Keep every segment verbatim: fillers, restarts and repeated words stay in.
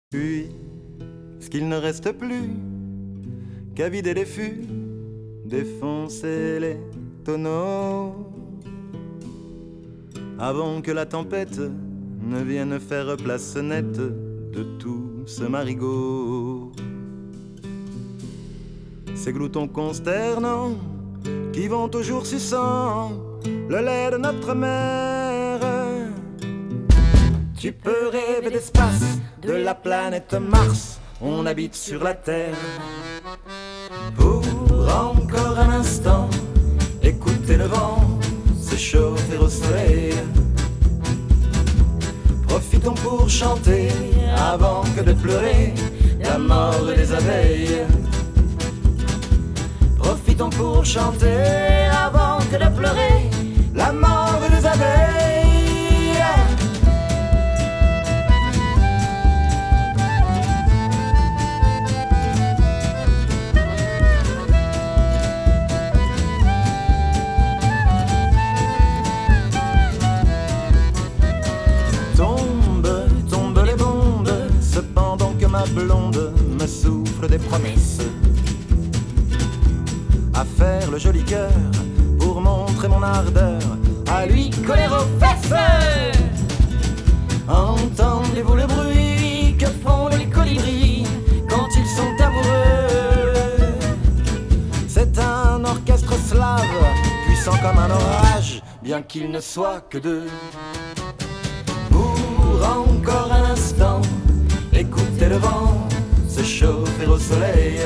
Puis, ce qu'il ne reste plus qu'à vider les fûts, défoncer les tonneaux, avant que la tempête ne vienne faire place nette de tout ce marigot. Ces gloutons consternants qui vont toujours suçant le lait de notre mère. Tu peux rêver d'espace, de la planète Mars, on habite sur la Terre. Pour encore un instant, écouter le vent se chauffer au soleil. Profitons pour chanter avant que de pleurer la mort des abeilles. Profitons pour chanter avant que de pleurer la mort des abeilles. Ma blonde me souffle des promesses à faire le joli cœur pour montrer mon ardeur, à lui coller aux fesses. Entendez-vous le bruit que font les colibris quand ils sont amoureux? C'est un orchestre slave, puissant comme un orage, bien qu'il ne soit que deux. Pour encore un instant, écoutez le vent se chauffer au soleil.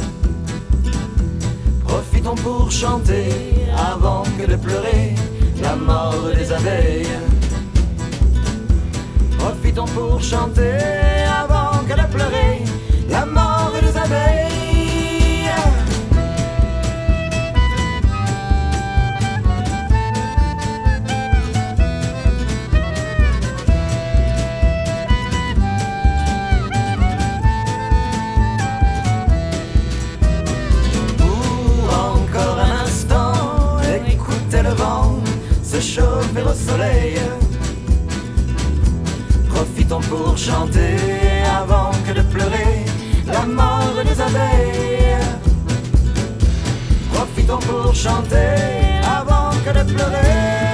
Profitons pour chanter avant que de pleurer la mort des abeilles. Profitons pour chanter avant que de pleurer la mort des abeilles. Chauffer au soleil. Profitons pour chanter avant que de pleurer la mort des abeilles. Profitons pour chanter avant que de pleurer